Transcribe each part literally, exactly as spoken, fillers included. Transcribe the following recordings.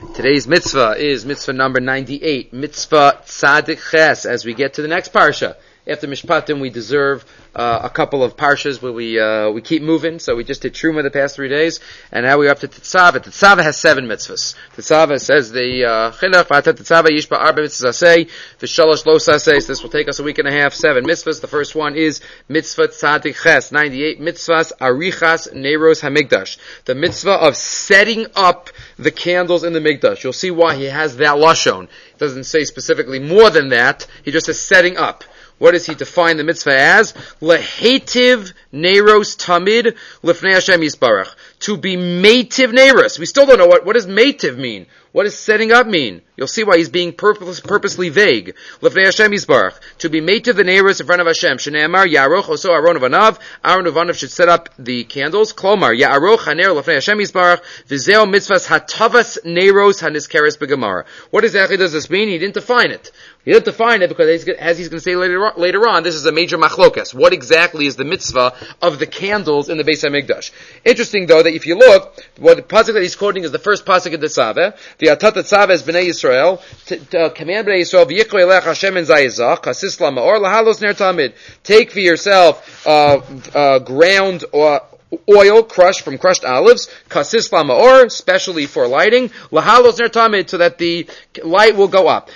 Today's mitzvah is mitzvah number ninety-eight, mitzvah tzadik ches. As we get to the next parsha, after Mishpatim, we deserve uh, a couple of parshas where we uh, we keep moving. So we just did Truma the past three days, and now we're up to Tetzaveh. Tetzaveh has seven mitzvahs. Tetzaveh says the chinuch v'atat Tetzaveh yishba arba mitzvahs asay v'shalosh lo saseis. This will take us a week and a half. Seven mitzvahs. The first one is mitzvah tzadik ches. Ninety-eight mitzvahs arichas neiros hamigdash. The mitzvah of setting up the candles in the Mikdash. You'll see why he has that lashon. It doesn't say specifically more than that. He just says setting up. What does he define the mitzvah as? Lehetiv neiros tamid lifnei Hashem yisbarach. To be meitiv neiros. We still don't know what, what does meitiv mean? What does setting up mean? You'll see why he's being purpose, purposely vague. Lifnei Hashem yisbarach. To be meitiv the neiros in front of Hashem. Shneimar Ya'aroch oso Aron uvanav. Aaron uvanav should set up the candles. Klomar Ya'aroch haner lifnei Hashem yisbarach. V'zeo mitzvahs hatavas neiros hanizkeres begemara. What exactly does this mean? He didn't define it. He didn't define it because, as he's going to say later on, later on, this is a major machlokas. What exactly is the mitzvah of the candles in the Beis HaMikdash? Interesting, though, that if you look, what the pasuk that he's quoting is the first pasuk of the Tetzaveh. The Atat Tetzaveh is Bnei Yisrael. To, to command Bnei Yisrael, V'yikro elech Hashem en zayizach, kasis la'ma'or, lahalos ner tamid. Take for yourself uh, uh, ground or oil crushed from crushed olives, kasis la'ma'or, specially for lighting, lahalos ner tamid, so that the light will go up.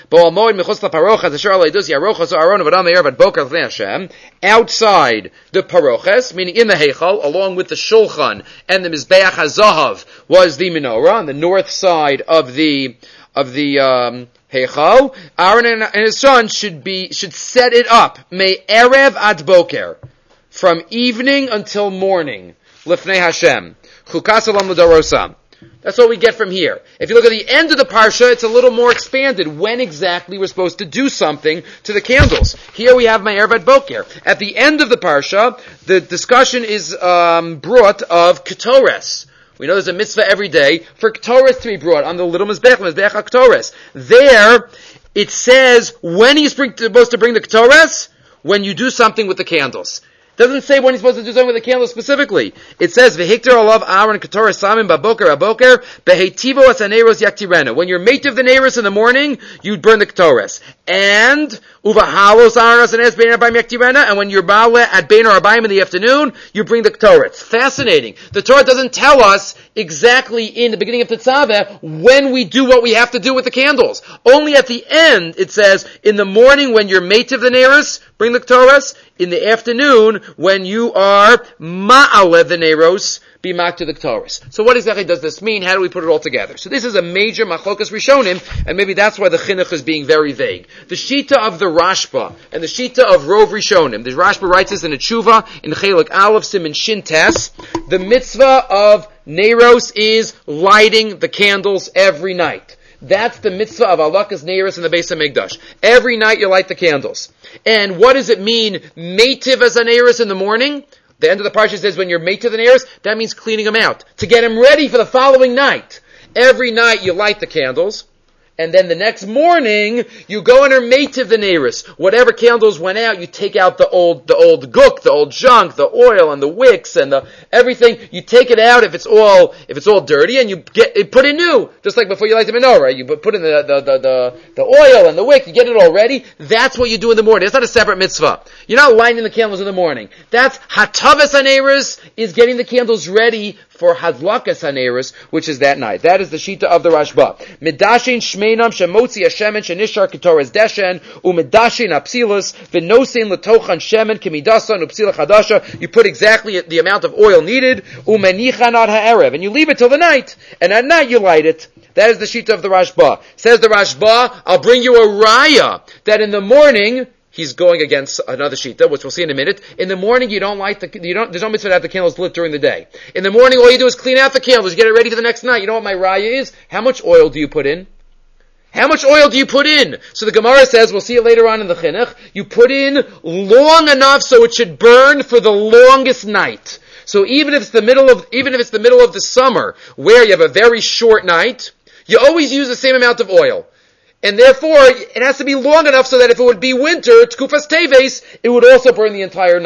Outside the paroches, meaning in the heichal, along with the shulchan and the mizbeach hazahav, was the menorah on the north side of the of the um, heichal. Aaron and, and his son should be should set it up, may erev ad boker, from evening until morning. Lifnei Hashem. Chukas olam l'darosam. That's what we get from here. If you look at the end of the parsha, it's a little more expanded. When exactly we're supposed to do something to the candles. Here we have Ma'erev ad boker. At the end of the parsha, the discussion is um, brought of ketores. We know there's a mitzvah every day for ketores to be brought on the little mizbech, mizbech ketores. There, it says when he's supposed to bring the ketores, when you do something with the candles. Doesn't say when he's supposed to do something with the candles specifically. It says, V'hikter olav Aaron Ketorah Samim Baboker Aboker Behetivo Asaneros Yaktirena. When you're mate of the neiros in the morning, you burn the Ketores. And Uvahalos Aaron Asanes Bein Arbaim Yaktirena. And when you're Bale at Bein Arbaim in the afternoon, you bring the Ketores. Fascinating. The Torah doesn't tell us exactly in the beginning of Tetzaveh when we do what we have to do with the candles. Only at the end it says, in the morning when you're mate of the neiros, bring the Ketores. In the afternoon, when you are ma'alev the neiros, be mak to the Ketores. So what exactly does this mean? How do we put it all together? So this is a major machlokas rishonim, and maybe that's why the chinuch is being very vague. The shita of the Rashba, and the shita of Rov Rishonim, the Rashba writes this in a tshuva, in Chelik Aleph, Siman Shin Tes, the mitzvah of neiros is lighting the candles every night. That's the mitzvah of alakas neiros in the Beis HaMikdash. Every night you light the candles. And what does it mean, meitiv as a neiros in the morning? The end of the parsha says when you're meitiv the neiros, that means cleaning them out. To get them ready for the following night. Every night you light the candles. And then the next morning, you go and are meitiv the neiros. Whatever candles went out, you take out the old, the old gook, the old junk, the oil and the wicks and the everything. You take it out if it's all, if it's all dirty, and you get, you put in new. Just like before you light the menorah, you put in the, the, the, the, the oil and the wick, you get it all ready. That's what you do in the morning. It's not a separate mitzvah. You're not lighting the candles in the morning. That's hatavas haneiros, is getting the candles ready for hadlakas haneiros, which is that night. That is the shita of the Rashba. Medashin shmeinam shemotzi hashemen shenishar ketores deshen umedashin apsilus v'nosein letochan shemen kemidasan upsila chadasha. You put exactly the amount of oil needed umenichan ad ha'erev, and you leave it till the night, and at night you light it. That is the shita of the Rashba. Says the Rashba, I'll bring you a raya that in the morning. He's going against another shita, which we'll see in a minute. In the morning, you don't light the, you don't, there's no mitzvah to have the candles lit during the day. In the morning, all you do is clean out the candles, get it ready for the next night. You know what my raya is? How much oil do you put in? How much oil do you put in? So the Gemara says, we'll see it later on in the chinuch, you put in long enough so it should burn for the longest night. So even if it's the middle of, even if it's the middle of the summer, where you have a very short night, you always use the same amount of oil. And therefore, it has to be long enough so that if it would be winter, Tkufas Teves, it would also burn the entire night.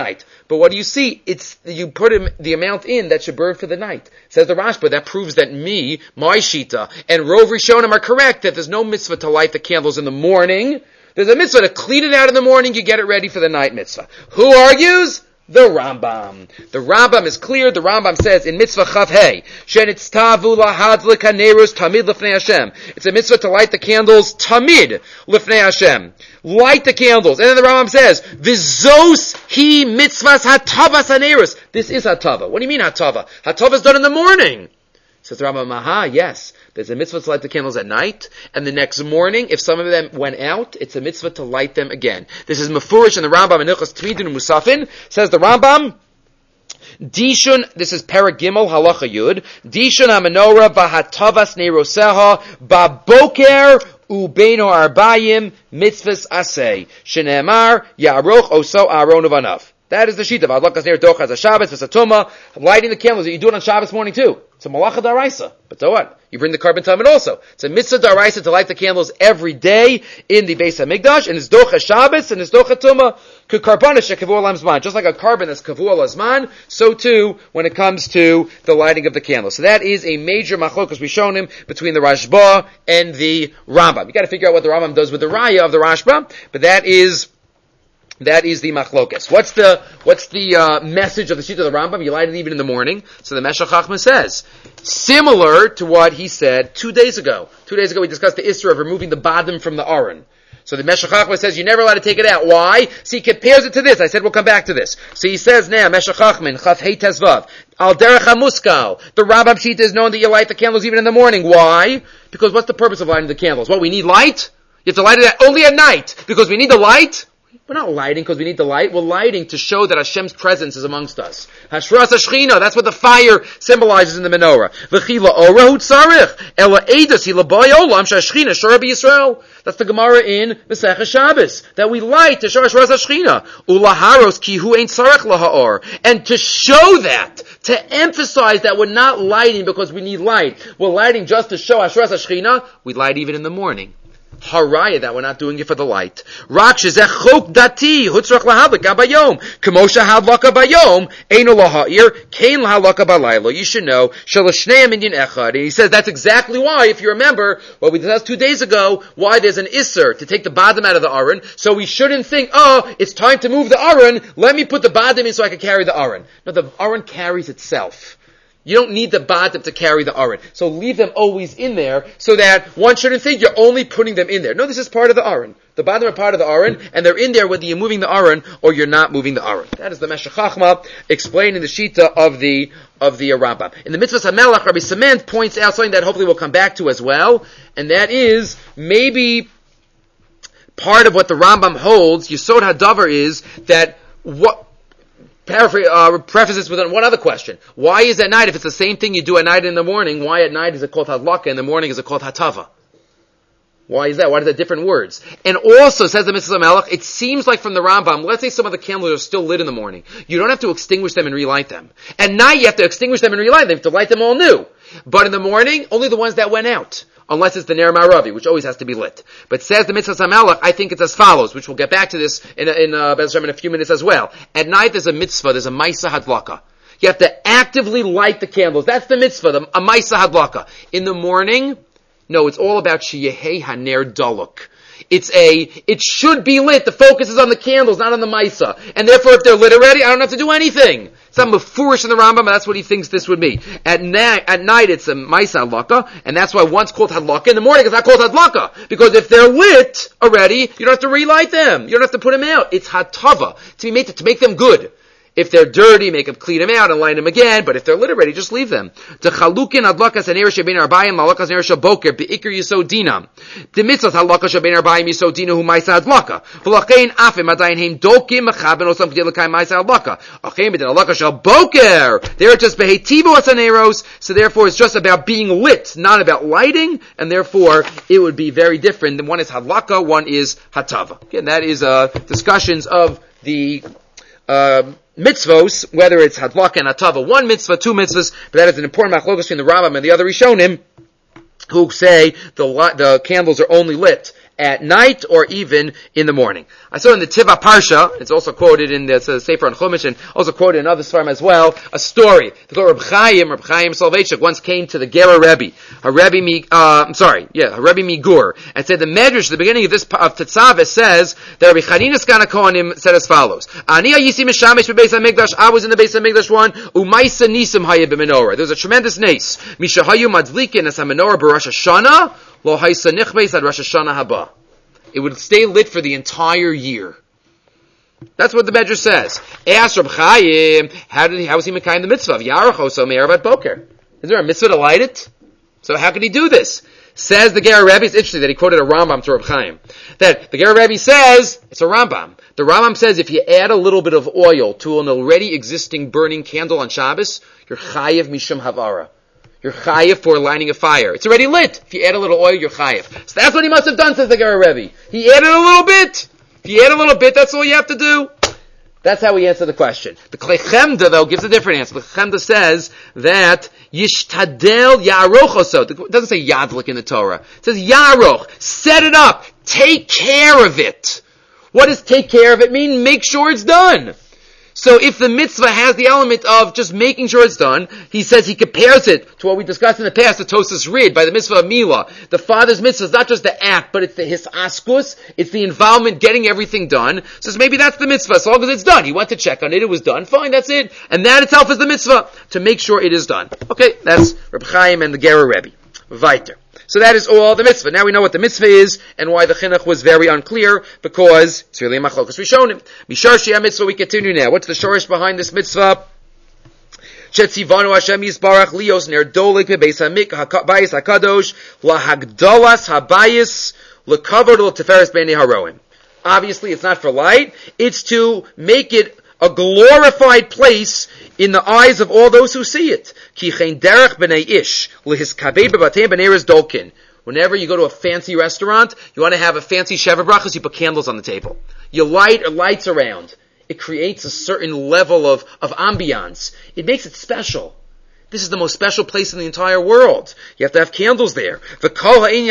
But what do you see? It's, you put him, the amount in that should burn for the night. Says the Rashba, that proves that me, my Shita, and Rov Rishonim are correct, that there's no mitzvah to light the candles in the morning. There's a mitzvah to clean it out in the morning, you get it ready for the night mitzvah. Who argues? The Rambam. The Rambam is clear. The Rambam says in Mitzvah Chav Hey, Shenitztavu lahadlik hanerus tamid lifnei Hashem. It's a mitzvah to light the candles tamid lifnei Hashem. Light the candles. And then the Rambam says, Vizos hi mitzvahs hatavas hanerus. This is hatava. What do you mean hatava? Hatava is done in the morning. Says the Rambam, aha, yes. There's a mitzvah to light the candles at night, and the next morning, if some of them went out, it's a mitzvah to light them again. This is Mefurish in the Rambam, in Hilchos Tmidin and Musafin. Says the Rambam, Dishun, this is Perek Gimel, Halacha Yud, Dishun ha-menorah v'hatavas neiroseha baboker ubeino arbayim mitzvahs aseh, shene'emar ya'aroch oso aron uvanav. That is the sheet of Adlakas Ner Dochas Shabbos V'Satuma, lighting the candles. You do it on Shabbos morning too. It's a malacha daraisa. But so what? You bring the carbon tamid also. It's a mitzvah daraisa to light the candles every day in the Beis Hamikdash, and it's Dochas Shabbos and it's Dochas Tuma. K'karbanis shekavur lamzman. Just like a carbon that's kavur lamzman, so too when it comes to the lighting of the candles. So that is a major machlokas we've shown him between the Rashba and the Rambam. You got to figure out what the Rambam does with the Raya of the Rashba, but that is. That is the machlokas. What's the what's the uh, message of the sheet of the Rambam? You light it even in the morning. So the Meshech Chachma says, similar to what he said two days ago. Two days ago we discussed the issur of removing the bottom from the aron. So the Meshech Chachma says you're never allowed to take it out. Why? See, he compares it to this. I said we'll come back to this. So he says now, Meshech Chachma, Chaf Hei Tezvav, Al Derech HaMuskal. The Rambam sheet is known that you light the candles even in the morning. Why? Because what's the purpose of lighting the candles? What, we need light? You have to light it at, only at night because we need the light? We're not lighting because we need the light. We're lighting to show that Hashem's presence is amongst us. Hashras Hashchina, that's what the fire symbolizes in the menorah. V'chila ora hu tzarich, ela eidos hi l'boy olam sh'hashchina shora b'Yisrael. That's the Gemara in Masechah Shabbos, that we light to show Hashras Hashchina. Ulaharos ki hu ein tzarich laha'or. And to show that, to emphasize that we're not lighting because we need light. We're lighting just to show Hashras Hashchina. We light even in the morning. Haraya, that we're not doing it for the light. Rak shezeh chok dati hutzrach lahadlik abayom k'mosha hadlaka bayom eino laha'ir kein lahadlaka balaylo. You should know shalashneim inyan echad. And he says that's exactly why, if you remember what we discussed two days ago, why there's an isser to take the bottom out of the aron. So we shouldn't think, oh, it's time to move the aron. Let me put the bottom in so I can carry the aron. No, the aron carries itself. You don't need the bottom to carry the aron. So leave them always in there so that one shouldn't think you're only putting them in there. No, this is part of the aron. The bottom are part of the aron, and they're in there whether you're moving the aron or you're not moving the aron. That is the Meshech Chachma explaining the Shita of the of the Rambam. In the Mitzvah HaMelech, Rabbi Sement points out something that hopefully we'll come back to as well, and that is maybe part of what the Rambam holds, Yesod HaDavar, is that what Paraphrase, uh, preface this with one other question. Why is at night, if it's the same thing you do at night and in the morning, why at night is it called hadlaka, in the morning is it called hatava? Why is that? Why are there different words? And also, says the Mitzvah Melech, it seems like from the Rambam, let's say some of the candles are still lit in the morning. You don't have to extinguish them and relight them. At night, you have to extinguish them and relight them. You have to light them all new. But in the morning, only the ones that went out. Unless it's the Ner Maravi, which always has to be lit. But says the Mitzvah HaMelech, I think it's as follows, which we'll get back to this in a, in, uh, in a few minutes as well. At night, there's a mitzvah, there's a Maisa Hadlaka. You have to actively light the candles. That's the mitzvah, the, a Maisa Hadlaka. In the morning, no, it's all about Sheyehei Haner Daluk. It's a, it should be lit. The focus is on the candles, not on the Maisa. And therefore, if they're lit already, I don't have to do anything. It's not mefurish in the Rambam, but that's what he thinks this would be. At, na- at night, it's a Maisa Hadlaka, and that's why one's called Hadlaka. In the morning, it's not called Hadlaka. Because if they're lit already, you don't have to relight them. You don't have to put them out. It's Hatava. To be made to, to make them good. If they're dirty, make them clean them out and light them again. But if they're lit already, just leave them. The chalukin hadlakas haner shebein arbayim lalakas haner shaboker beikar yisodinam. The mitzvah hadlakas shebein arbayim yisodina hu ma'isa hadlaka. V'lachein afim adayin heim dokim mechaben osam k'dei l'kayim ma'isa hadlaka. Achein b'den hadlakas shaboker. They're just behetivo asaneros. So therefore, it's just about being lit, not about lighting. And therefore, it would be very different. One is hadlaka, one is hatava. Again, that is uh, discussions of the uh, mitzvos, whether it's hadlaka and hatava, one mitzvah, two mitzvahs, but that is an important machlokas between the Rambam and the other Rishonim, who say the the candles are only lit at night or even in the morning. I saw in the Tiva Parsha, it's also quoted in the uh, Sefer on Chumash and also quoted in other Sfarim as well, a story. The Reb Chaim, Reb Chaim Soloveitchik once came to the Gera Rebbe, a Rebbe, Mi, uh, I'm sorry, yeah, a Rebbe Migur, and said the Medrash, the beginning of this, of Tetzaveh says, that Rabbi Chanina Skana Kohanim said as follows, Ani Yisi Mishamesh Bebeis HaMikdash, I was in the Beis HaMikdash one, Umaisa Nisim Hayeh B'Menorah. There was a tremendous nace. Mishahayu Madzlikin as HaMenorah B'Rosh Hashanah, Lo Haisa Nichbeis Ad Rosh Hashanah Haba. It would stay lit for the entire year. That's what the Medrash says. Ask Reb Chaim, how did he, how was he Mekayim the mitzvah of Yarach Oso Me'erav Boker? Is there a mitzvah to light it? So how could he do this? Says the Gera Rebbe, it's interesting that he quoted a Rambam to Reb Chaim. That the Gera Rebbe says, it's a Rambam. The Rambam says if you add a little bit of oil to an already existing burning candle on Shabbos, you're chayiv mishum havara. You're chayiv for lighting a fire. It's already lit. If you add a little oil, you're chayiv. So that's what he must have done, says the Gera Rebbe. He added a little bit. If you add a little bit, that's all you have to do. That's how we answer the question. The Klei Chemda, though, gives a different answer. The Klei Chemda says that Yishtadel Yarochoso. It doesn't say Yadlik in the Torah. It says Yaroch. Set it up. Take care of it. What does take care of it mean? Make sure it's done. So if the mitzvah has the element of just making sure it's done, he says he compares it to what we discussed in the past, the Tosas Rid, by the mitzvah of Milah. The father's mitzvah is not just the act, but it's the hisaskus, it's the involvement, getting everything done. So maybe that's the mitzvah, as long as it's done. He went to check on it, it was done, fine, that's it. And that itself is the mitzvah, to make sure it is done. Okay, that's Reb Chaim and the Gera Rebbe. Weiter. So that is all the mitzvah. Now we know what the mitzvah is and why the chinuch was very unclear, because it's really a machlokas rishonim. Mishar sheyah mitzvah, we continue now. What's the shorish behind this mitzvah? Shetzivanu Hashem Yisbarach lios ner dolik bebeis habayis hakadosh lahagdalas habayis lekavod l'teferes bnei haroim. Obviously, it's not for light. It's to make it a glorified place in the eyes of all those who see it. Whenever you go to a fancy restaurant, you want to have a fancy sheva brachas, you put candles on the table. You light lights around. It creates a certain level of, of ambiance. It makes it special. This is the most special place in the entire world. You have to have candles there. When you go to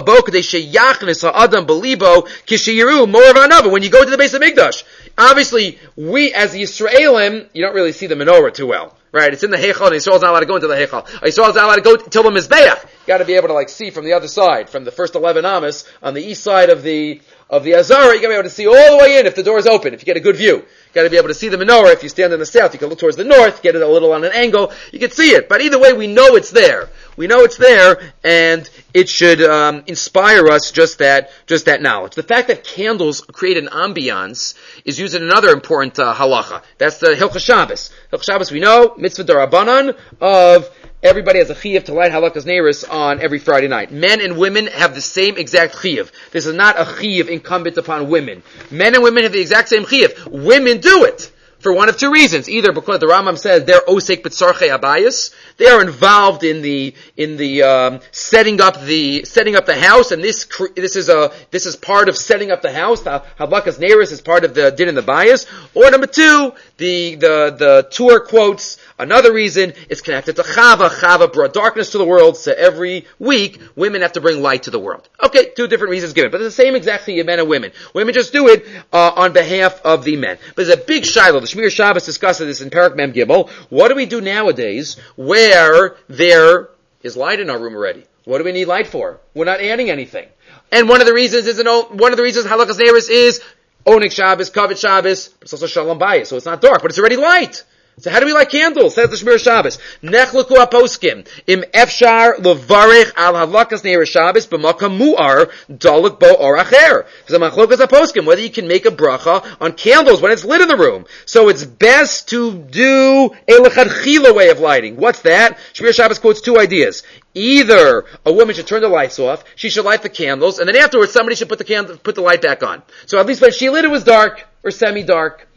the Beis HaMikdash, obviously, we as the Yisraelim, you don't really see the menorah too well. Right? It's in the Heichal, and Yisrael's not allowed to go into the Heichal. Yisrael's not allowed to go till the Mizbeach. You gotta be able to like see from the other side, from the first eleven Amos, on the east side of the, of the Azara, you gotta be able to see all the way in if the door is open, if you get a good view. You gotta be able to see the menorah. If you stand in the south, you can look towards the north, get it a little on an angle, you can see it. But either way, we know it's there. We know it's there, and it should um, inspire us just that, just that knowledge. The fact that candles create an ambiance is used in another important uh, halacha. That's the Hilchos Shabbos. Hilchos Shabbos, we know, mitzvah darabanan of everybody has a chiyuv to light halakas neiros on every Friday night. Men and women have the same exact chiyuv. This is not a chiyuv incumbent upon women. Men and women have the exact same chiyuv. Women do it for one of two reasons. Either because the Rambam says they're osek b'tzarchei habayis, they are involved in the in the um, setting up the setting up the house, and this this is a this is part of setting up the house. The halakas neiros is part of the din in the bias. Or number two, the the the Torah quotes. Another reason is connected to Chava. Chava brought darkness to the world, so every week women have to bring light to the world. Okay, two different reasons given, but it's the same exact thing, men and women. Women just do it uh, on behalf of the men. But there's a big shiloh. The Shmir Shabbos discusses this in Parak Mem Gimel. What do we do nowadays where there is light in our room already? What do we need light for? We're not adding anything. And one of the reasons is, one of the reasons Halakas Neiros is Onik Shabbos, Kavod Shabbos, but it's also Shalom Bayis, so it's not dark, but it's already light. So how do we light candles? Says the Shmir Shabbos. Nechluku aposkim im efshar levarech al halakas neiros Shabbos b'makam mu'ar daluk bo oracher. Because the machlokas aposkim, whether you can make a bracha on candles when it's lit in the room. So it's best to do a lechadchila way of lighting. What's that? Shmir Shabbos quotes two ideas. Either a woman should turn the lights off, she should light the candles, and then afterwards somebody should put the candle, put the light back on. So at least when she lit it was dark or semi-dark.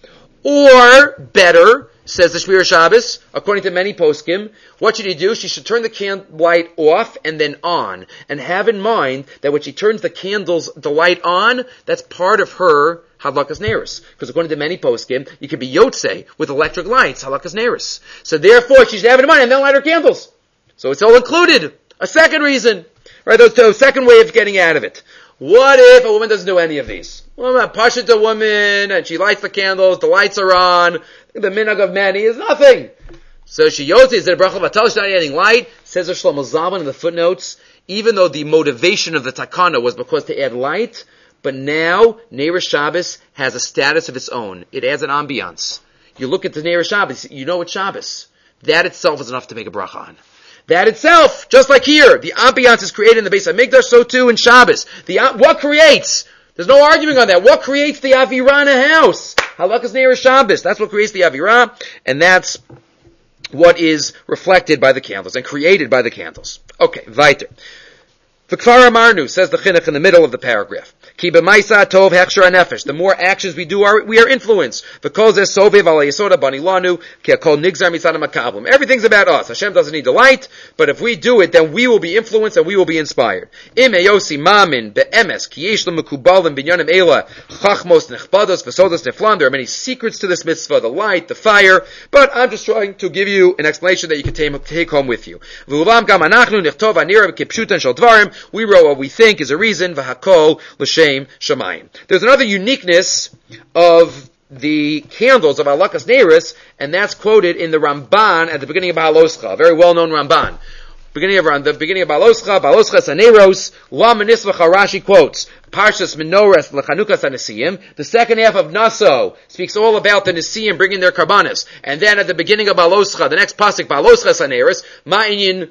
Or better, says the Shmir Shabbos, according to many poskim, what should you do? She should turn the can- light off and then on, and have in mind that when she turns the candles, the light on, that's part of her Hadlakas Neiros. Because according to many poskim, you can be Yotze with electric lights, Hadlakas Neiros. So therefore, she should have it in mind and then light her candles. So it's all included. A second reason, right? The second way of getting out of it. What if a woman doesn't do any of these? Well, I'm pushing a woman, and she lights the candles, the lights are on, the minhag of many is nothing. So she yotzi, is it a bracha batal, she's not adding light? Says the Shlomo Zalman in the footnotes, even though the motivation of the takana was because to add light, but now Neiros Shabbos has a status of its own. It adds an ambiance. You look at the Neiros Shabbos, you know it's Shabbos. That itself is enough to make a bracha on. That itself, just like here, the ambiance is created in the Beis HaMikdash, so too in Shabbos. The, what creates? There's no arguing on that. What creates the Avirah in a house? Halakas Neiros Shabbos. That's what creates the Avirah, and that's what is reflected by the candles and created by the candles. Okay, weiter. V'kvar amarnu, says the chinuch in the middle of the paragraph. Ki b'maisa tov hechshar nefesh. The more actions we do, are we are influenced. V'kol zeh sovev ala yesoda bani lanu, ki hakol nigzar mitzad makablim. Everything's about us. Hashem doesn't need the light, but if we do it, then we will be influenced and we will be inspired. Im eyosi mamin be'emes, ki yesh lo mekubalim binyanim ela, chachmos nechbados v'sodos neflam. There are many secrets to this mitzvah, the light, the fire, but I'm just trying to give you an explanation that you can take, take home with you. V'ulam gam anachnu nechtov anira kipshutan shel dvarim. We wrote what we think is a reason, v'hakol l'shem shamayim. There's another uniqueness of the candles of Halakas Neiros, and that's quoted in the Ramban at the beginning of Baaloscha, a very well-known Ramban. Beginning of the beginning of Baaloscha, Baaloscha Saneiros, La Menisvacha, Rashi quotes, Parshas Menorah Lechanukas HaNesiyim. The second half of Naso speaks all about the Nesiyim bringing their karbanos. And then at the beginning of Baaloscha, the next pasuk, Baaloscha Saneiros, Ma'inyin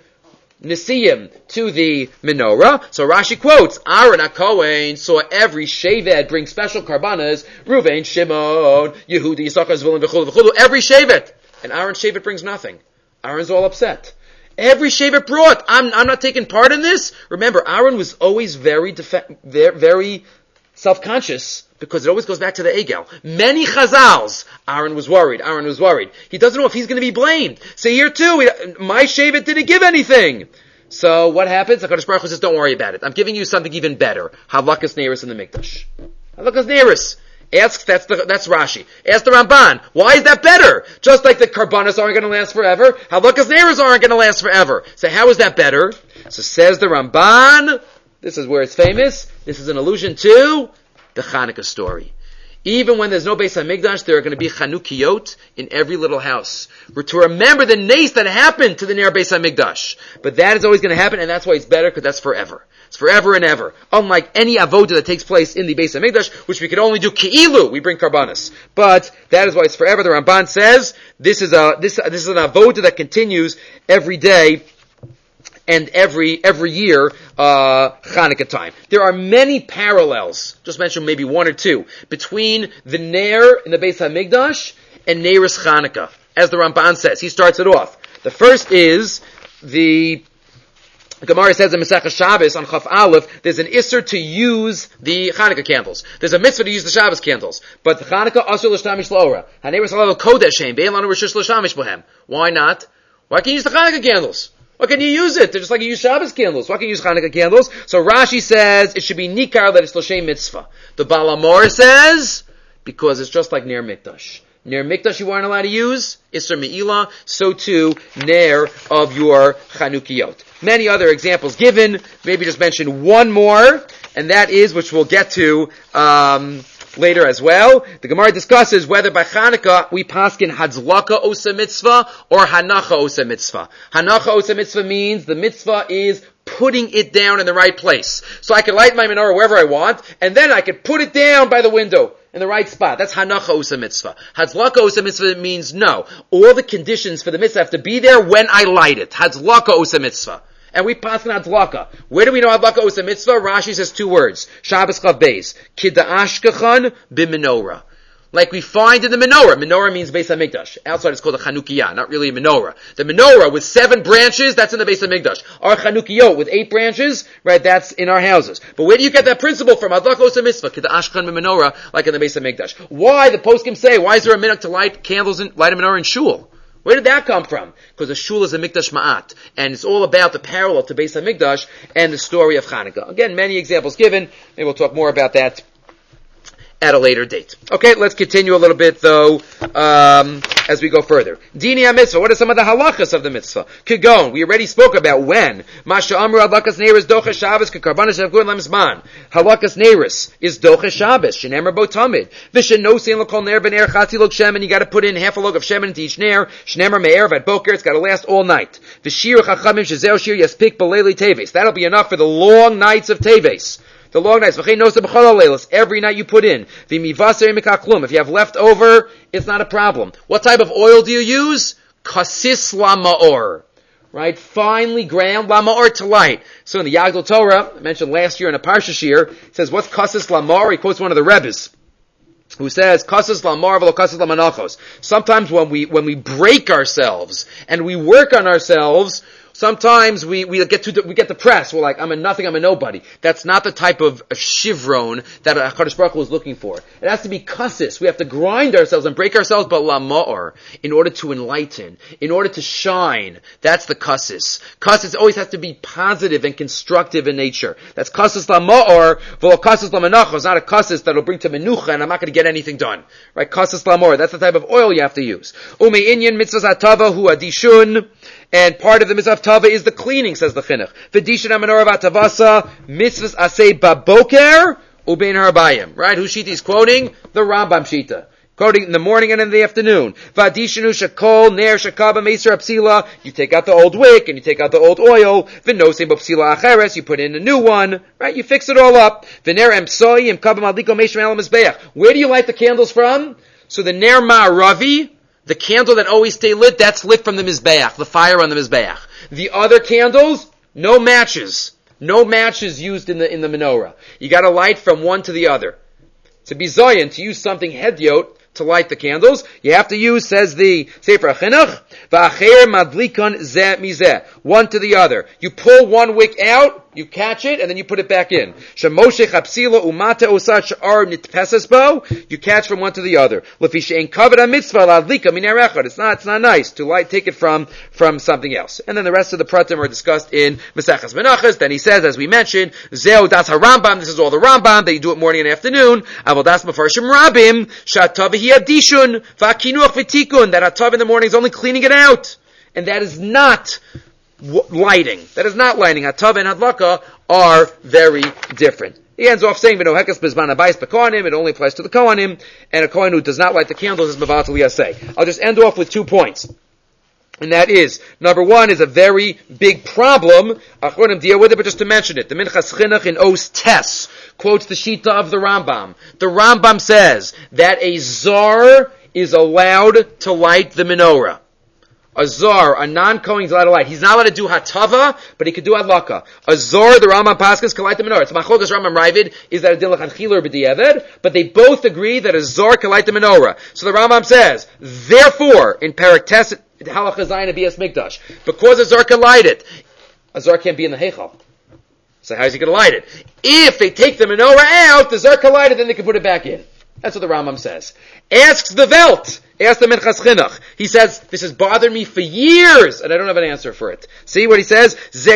Nesiyim to the menorah. So Rashi quotes, Aaron HaKohen saw every shevet bring special karbanas, Ruvain, Shimon, Yehudi, Yisachar, Zvulun, v'chulu, v'chulu, every shevet. And Aaron's shevet brings nothing. Aaron's all upset. Every shevet brought. I'm, I'm not taking part in this. Remember, Aaron was always very, def- very self-conscious, because it always goes back to the Egel. Many chazals, Aaron was worried, Aaron was worried. He doesn't know if he's going to be blamed. So here too, my shevet didn't give anything. So what happens? HaKadosh Baruch Hu says, don't worry about it. I'm giving you something even better. Halakas Neiros in the Mikdash. Halakas Neiros. Ask, that's the, that's Rashi. Ask the Ramban, why is that better? Just like the karbanos aren't going to last forever, Halakas Neiros aren't going to last forever. So how is that better? So says the Ramban, this is where it's famous, this is an allusion to the Chanukah story. Even when there's no Beis HaMikdash, there are going to be Chanukiyot in every little house. We're to remember the nace that happened to the Ner Beis HaMikdash. But that is always going to happen, and that's why it's better, because that's forever. It's forever and ever. Unlike any avodah that takes place in the Beis HaMikdash, which we can only do ki'ilu, we bring karbanos. But that is why it's forever. The Ramban says, this is a, this, this is an avodah that continues every day, and every every year, uh, Chanukah time. There are many parallels, just mention maybe one or two, between the Ner in the Beis HaMikdash and Neiros Chanukah. As the Ramban says, he starts it off. The first is, the Gemara says in Masechah Shabbos on Chaf Aleph, there's an isser to use the Chanukah candles. There's a mitzvah to use the Shabbos candles. But the Chanukah, asur l'shtamish l'ora. HaNeiros halav kodesh shein, be'en lanu rishish l'shamish bohem. Why not? Why can't you use the Chanukah candles? Why can you use it? They're just like you use Shabbos candles. Why can't you use Chanukah candles? So Rashi says it should be nikar that it's l'shem mitzvah. The Baal HaMaor says because it's just like Ner Mikdash. Ner Mikdash you aren't allowed to use Isser Me'ilah. So too Ner of your Chanukiyot. Many other examples given. Maybe just mention one more, and that is which we'll get to um, later as well. The Gemara discusses whether by Chanukah we paskin Hadzlaka Osa Mitzvah or Hanacha Osa Mitzvah. Hanacha Osa Mitzvah means the mitzvah is putting it down in the right place. So I can light my menorah wherever I want, and then I can put it down by the window in the right spot. That's Hanacha Osa Mitzvah. Hadzlaka Osa Mitzvah means no. All the conditions for the mitzvah have to be there when I light it. Hadzlaka Osa Mitzvah. And we pass on Hadlaka. Where do we know Hadlaka Osa Mitzvah? Rashi says two words. Shabbos Chav Beis. Kida'ashkachan b'menorah. Like we find in the menorah. Menorah means Beis HaMikdash. Outside it's called a Chanukiyah, not really a menorah. The menorah with seven branches, that's in the Beis HaMikdash. Our Chanukiyot with eight branches, right, that's in our houses. But where do you get that principle from? Hadlaka Osa Mitzvah. Kida'ashkachan b'menorah, like in the Beis HaMikdash. Why, the poskim say, why is there a minhag to light candles in, light a menorah in shul? Where did that come from? Because the shul is a mikdash ma'at, and it's all about the parallel to Beis HaMikdash and the story of Chanukah. Again, many examples given. Maybe we'll talk more about that at a later date. Okay, let's continue a little bit though, um, as we go further. Dini ha-mitzvah, what are some of the halachas of the mitzvah? Kigon, we already spoke about when. Masha amru halakas neiris docha Shabbos kekarbanas shavgun lemzman. Halakas neiris is docha Shabbos, shenemer bo tamid. V'shenosein l'kol ner ben er chatzi log shemen, you gotta put in half a log of shemen into each ner. Shnemer me'er vat boker, it's gotta last all night. V'shir chachamim shezeo shir yaspik b'leili teves. That'll be enough for the long nights of teves. The long nights. Every night you put in. If you have leftover, it's not a problem. What type of oil do you use? Kasis lama'or. Right? Finely ground lama'or to light. So in the Yagdal Torah, I mentioned last year in a Parsha Shir, it says, what's kasis lama'or? He quotes one of the Rebbes, who says, kasis lama'or v'lo kasis lamanachos. Sometimes when we, when we break ourselves and we work on ourselves, sometimes we, we get to, we get depressed. We're like, I'm a nothing, I'm a nobody. That's not the type of a shivron that HaKadosh Baruch Hu is looking for. It has to be kasis. We have to grind ourselves and break ourselves, but lama'or, in order to enlighten, in order to shine. That's the kasis. Kasis always has to be positive and constructive in nature. That's kasis lama'or, v'lo kasis lamanachos. It's not a kasis that'll bring to menucha and I'm not going to get anything done. Right? Kasis lama'or. That's the type of oil you have to use. Ume inyan mitzvahs hatava hu adishun. And part of the mitzvah of tava is the cleaning, says the chinuch. V'dishin ha-menorah v'atavasa mitzvahs aseh baboker ubein harabayim. Right? Who shita is quoting? The Rambam shita. Quoting in the morning and in the afternoon. V'adishinu shakol ner shakaba meiser apsila. You take out the old wick and you take out the old oil. V'nosem b'psila acheres. You put in a new one. Right? You fix it all up. V'ner emsoi im kaba maliko meishim el mizbeach. Where do you light the candles from? So the ner ma'aravi, the candle that always stay lit, that's lit from the Mizbeach, the fire on the Mizbeach. The other candles, no matches. No matches used in the in the menorah. You gotta light from one to the other. To be zoyin, to use something hedyot, to light the candles, you have to use, says the Sefer HaChinuch, v'acher madlikan zeh mizeh, one to the other. You pull one wick out, you catch it, and then you put it back in. Shemoshe chapsila umate osat sh'ar nitpeses bo, you catch from one to the other. Lefi she'en kavod ha-mitzvah la'adlika min erechad. It's not, it's not nice to light, take it from, from something else. And then the rest of the pratim are discussed in Maseches Menachos. Then he says, as we mentioned, zeu das ha-Rambam, this is all the Rambam, that you do it morning and afternoon. Avol das mefarshim rabim, sha'atav hi adishun, va'kinuach v'tikun, that atav in the morning is only cleaning it out. And that is not lighting. That is not lighting. Hatav and hadlaka are very different. He ends off saying, "V'no hekas bezman habayis b'kohanim." It only applies to the kohanim, and a kohen who does not light the candles is mevatel yaseh. I'll just end off with two points, and that is, number one is a very big problem. Achronim deal with it, but just to mention it, the Minchas Chinuch in Os Tes quotes the Shita of the Rambam. The Rambam says that a zar is allowed to light the menorah. A zar, a non-Kohen is allowed to light. He's not allowed to do hatava, but he could do adlaka. A zar, the Rambam Paskas, can light the menorah. It's machlokas Rambam Ravid, is that a din l'chanchila or b'diavad, but they both agree that a zar can light the menorah. So the Rambam says, therefore, in Parak Tes, Halacha Zayin of Bias Mikdash, because a zar can light it, a zar can't be in the heichal. So how is he going to light it? If they take the menorah out, the zar can light it, then they can put it back in. That's what the Rambam says. Asks the Velt. Asks the Minchas Chinuch. He says, this has bothered me for years, and I don't have an answer for it. See what he says?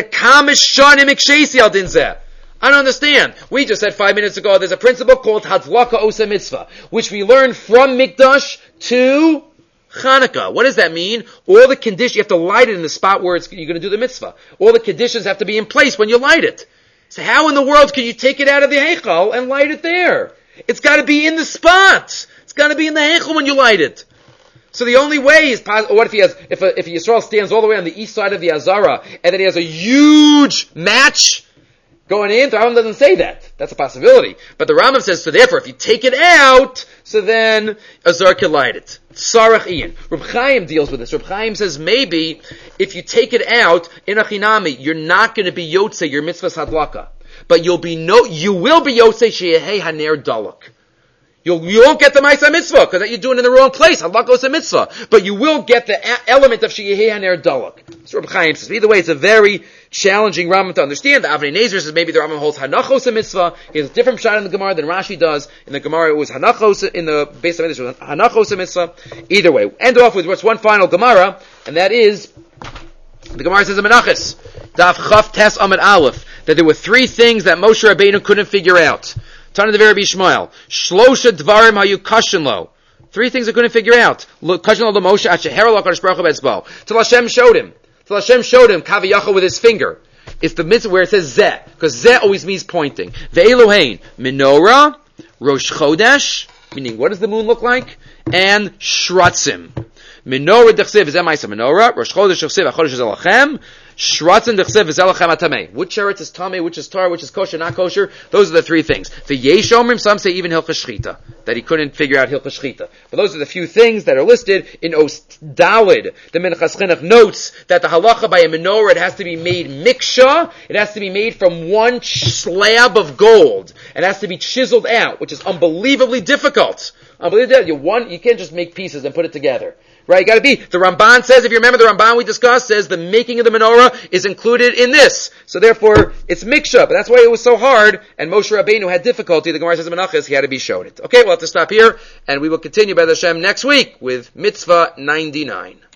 I don't understand. We just said five minutes ago, there's a principle called Hadlaka Osa Mitzvah, which we learned from Mikdash to Chanukah. What does that mean? All the conditions, you have to light it in the spot where it's, you're going to do the mitzvah. All the conditions have to be in place when you light it. So how in the world can you take it out of the Heichal and light it there? It's got to be in the spot. It's got to be in the Heichal when you light it. So the only way is, what if he has, if a, if a Yisrael stands all the way on the east side of the Azara, and then he has a huge match going in? The Rambam doesn't say that. That's a possibility. But the Rambam says, so therefore, if you take it out, so then Azar can light it. Sarach Ian. Reb Chaim deals with this. Reb Chaim says, maybe, if you take it out, in Achinami, you're not going to be Yotzei, your mitzvah's hadlaka. But you'll be no, you will be Yotzei Sheyehei Haner Dalak. You'll, you won't get the Maisa Mitzvah, because you're doing it in the wrong place. Hadlaka is a mitzvah. But you will get the a- element of Sheyehei Haner Dalak. So Reb Chaim says, either way, it's a very challenging Rambam to understand. The Avnei Nezer says maybe the Rambam holds Hanachos a mitzvah. He has a different shot in the Gemara than Rashi does. In the Gemara it was Hanachos, in the base of it was Hanachos a mitzvah. Either way. End off with what's one final Gemara, and that is, the Gemara says in Menachos, Daf Chaf Tes Amid Aleph, that there were three things that Moshe Rabbeinu couldn't figure out. Tana de Rabbi Shmuel. Shlosha dvarim hayu kashin lo. Three things I couldn't figure out. Kashin lo Moshe at shehera lo kadosh baruch hu betzbo. Till Hashem showed him. Till Hashem showed him kaviyachol with his finger. It's the mitzvah where it says zeh, because zeh always means pointing. Ve'elohein menorah, rosh chodesh, meaning what does the moon look like, and shratzim. Menorah dechsev is emaisa menorah. Rosh chodesh dechsev achodesh is elachem. Shratzim dechsev is elachem atamei. Which sheretz is tamei, which is tar, which is kosher, not kosher. Those are the three things. The yesh omrim, some say even hilchas shchita, that he couldn't figure out hilchas shchita. But those are the few things that are listed in Ost Dalid. The Minchas Chinuch notes that the halacha by a menorah, it has to be made miksha. It has to be made from one slab of gold. It has to be chiseled out, which is unbelievably difficult. Unbelievably, you one, you can't just make pieces and put it together. Right, you gotta be. The Ramban says, if you remember the Ramban we discussed, says the making of the menorah is included in this. So therefore, it's miksha, but that's why it was so hard, and Moshe Rabbeinu had difficulty. The Gemara says in Menachos, he had to be shown it. Okay, we'll have to stop here, and we will continue by the Hashem next week with Mitzvah ninety-nine.